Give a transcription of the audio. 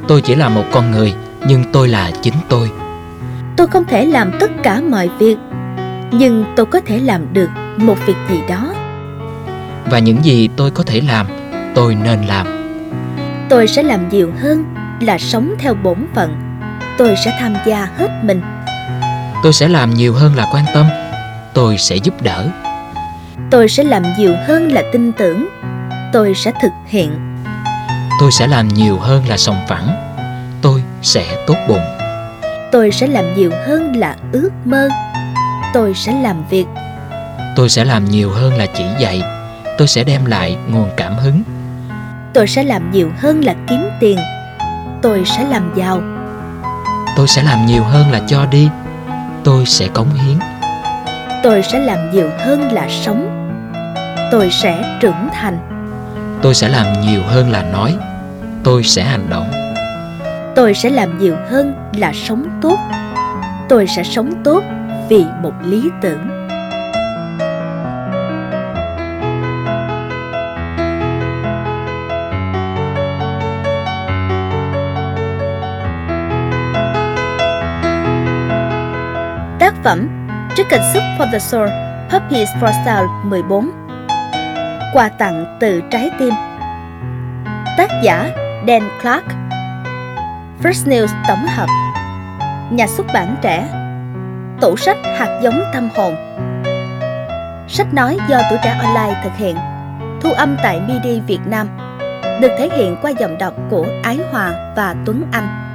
Tôi chỉ là một con người, nhưng tôi là chính tôi. Tôi không thể làm tất cả mọi việc, nhưng tôi có thể làm được một việc gì đó. Và những gì tôi có thể làm, tôi nên làm. Tôi sẽ làm nhiều hơn là sống theo bổn phận. Tôi sẽ tham gia hết mình. Tôi sẽ làm nhiều hơn là quan tâm. Tôi sẽ giúp đỡ. Tôi sẽ làm nhiều hơn là tin tưởng. Tôi sẽ thực hiện. Tôi sẽ làm nhiều hơn là sòng phẳng. Tôi sẽ tốt bụng. Tôi sẽ làm nhiều hơn là ước mơ. Tôi sẽ làm việc. Tôi sẽ làm nhiều hơn là chỉ dạy. Tôi sẽ đem lại nguồn cảm hứng. Tôi sẽ làm nhiều hơn là kiếm tiền. Tôi sẽ làm giàu. Tôi sẽ làm nhiều hơn là cho đi. Tôi sẽ cống hiến. Tôi sẽ làm nhiều hơn là sống. Tôi sẽ trưởng thành. Tôi sẽ làm nhiều hơn là nói. Tôi sẽ hành động. Tôi sẽ làm nhiều hơn là sống tốt. Tôi sẽ sống tốt vì một lý tưởng. Tác phẩm Chicken Soup for the Soul, Puppies for Sale 14. Quà tặng từ trái tim. Tác giả Dan Clark. First News tổng hợp. Nhà xuất bản Trẻ. Tủ sách hạt giống tâm hồn. Sách nói do Tuổi Trẻ Online thực hiện. Thu âm tại MIDI Việt Nam. Được thể hiện qua giọng đọc của Ái Hòa và Tuấn Anh.